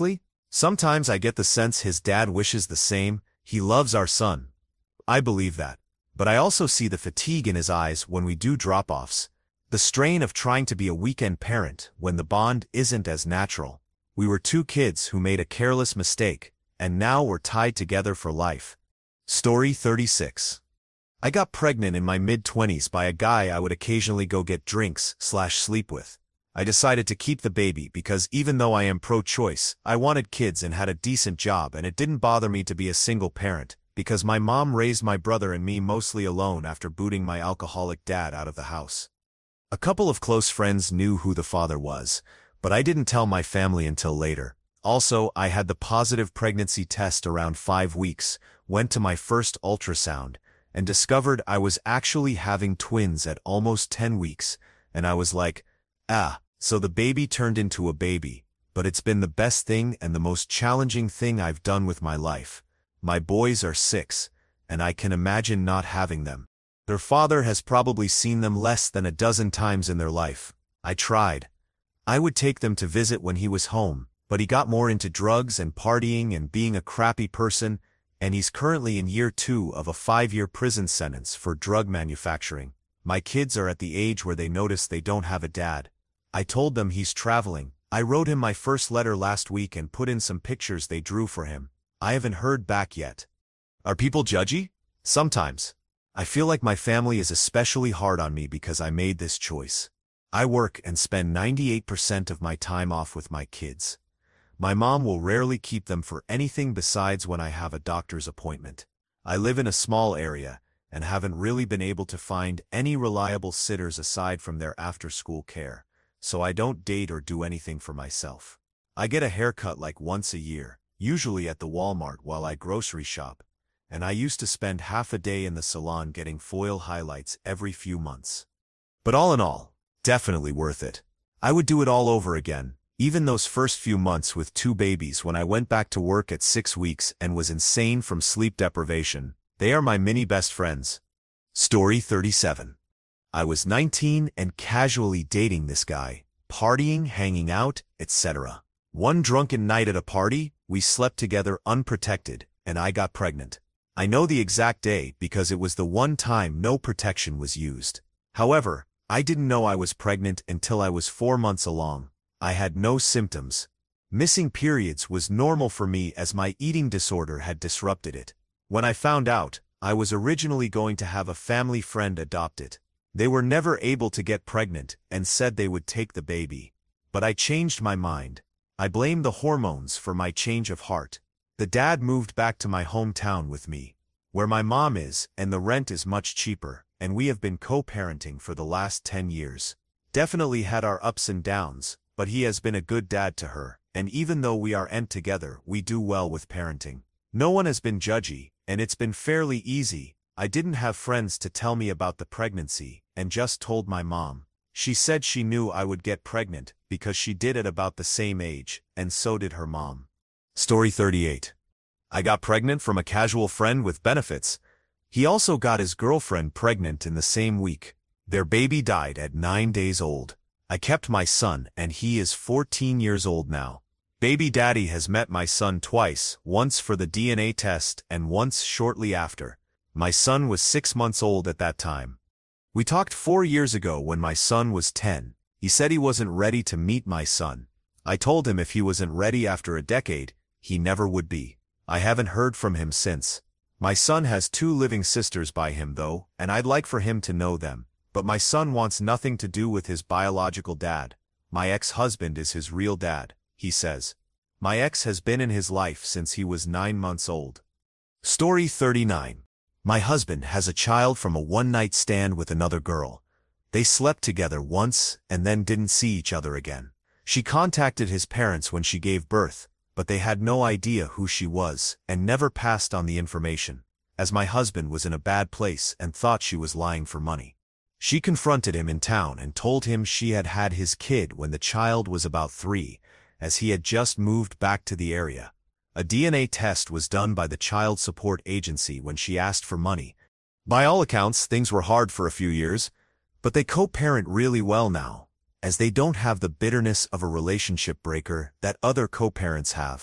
Sometimes I get the sense his dad wishes the same. He loves our son. I believe that. But I also see the fatigue in his eyes when we do drop-offs. The strain of trying to be a weekend parent when the bond isn't as natural. We were two kids who made a careless mistake, and now we're tied together for life. Story thirty-six. I got pregnant in my mid-twenties by a guy I would occasionally go get drinks slash sleep with. I decided to keep the baby because even though I am pro-choice, I wanted kids and had a decent job, and it didn't bother me to be a single parent, because my mom raised my brother and me mostly alone after booting my alcoholic dad out of the house. A couple of close friends knew who the father was, but I didn't tell my family until later. Also, I had the positive pregnancy test around five weeks, went to my first ultrasound, and discovered I was actually having twins at almost ten weeks, and I was like, ah, so the baby turned into a baby, but it's been the best thing and the most challenging thing I've done with my life. My boys are six, and I can imagine not having them. Their father has probably seen them less than a dozen times in their life. I tried. I would take them to visit when he was home, but he got more into drugs and partying and being a crappy person, and he's currently in year two of a five-year prison sentence for drug manufacturing. My kids are at the age where they notice they don't have a dad. I told them he's traveling. I wrote him my first letter last week and put in some pictures they drew for him. I haven't heard back yet. Are people judgy? Sometimes. I feel like my family is especially hard on me because I made this choice. I work and spend ninety-eight percent of my time off with my kids. My mom will rarely keep them for anything besides when I have a doctor's appointment. I live in a small area and haven't really been able to find any reliable sitters aside from their after-school care, so I don't date or do anything for myself. I get a haircut like once a year, usually at the Walmart while I grocery shop, and I used to spend half a day in the salon getting foil highlights every few months. But all in all, definitely worth it. I would do it all over again, even those first few months with two babies when I went back to work at six weeks and was insane from sleep deprivation. They are my mini best friends. Story thirty-seven. I was nineteen and casually dating this guy, partying, hanging out, et cetera. One drunken night at a party, we slept together unprotected, and I got pregnant. I know the exact day because it was the one time no protection was used. However, I didn't know I was pregnant until I was four months along. I had no symptoms. Missing periods was normal for me as my eating disorder had disrupted it. When I found out, I was originally going to have a family friend adopt it. They were never able to get pregnant and said they would take the baby. But I changed my mind. I blame the hormones for my change of heart. The dad moved back to my hometown with me, where my mom is, and the rent is much cheaper, and we have been co-parenting for the last ten years. Definitely had our ups and downs, but he has been a good dad to her, and even though we are end together, we do well with parenting. No one has been judgy, and it's been fairly easy. I didn't have friends to tell me about the pregnancy, and just told my mom. She said she knew I would get pregnant because she did at about the same age, and so did her mom. Story thirty-eight. I got pregnant from a casual friend with benefits. He also got his girlfriend pregnant in the same week. Their baby died at nine days old. I kept my son, and he is fourteen years old now. Baby daddy has met my son twice, once for the D N A test and once shortly after. My son was six months old at that time. We talked four years ago when my son was ten. He said he wasn't ready to meet my son. I told him if he wasn't ready after a decade, he never would be. I haven't heard from him since. My son has two living sisters by him though, and I'd like for him to know them. But my son wants nothing to do with his biological dad. My ex-husband is his real dad, he says. My ex has been in his life since he was nine months old. Story thirty-nine. My husband has a child from a one-night stand with another girl. They slept together once and then didn't see each other again. She contacted his parents when she gave birth, but they had no idea who she was and never passed on the information, as my husband was in a bad place and thought she was lying for money. She confronted him in town and told him she had had his kid when the child was about three, as he had just moved back to the area. A D N A test was done by the child support agency when she asked for money. By all accounts, things were hard for a few years, but they co-parent really well now, as they don't have the bitterness of a relationship breaker that other co-parents have.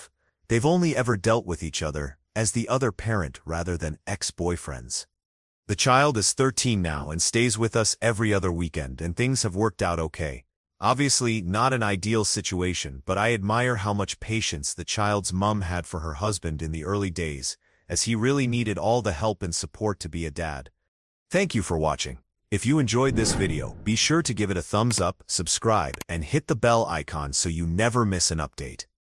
They've only ever dealt with each other as the other parent rather than ex-boyfriends. The child is thirteen now and stays with us every other weekend, and things have worked out okay. Obviously, not an ideal situation, but I admire how much patience the child's mum had for her husband in the early days, as he really needed all the help and support to be a dad. Thank you for watching. If you enjoyed this video, be sure to give it a thumbs up, subscribe, and hit the bell icon so you never miss an update.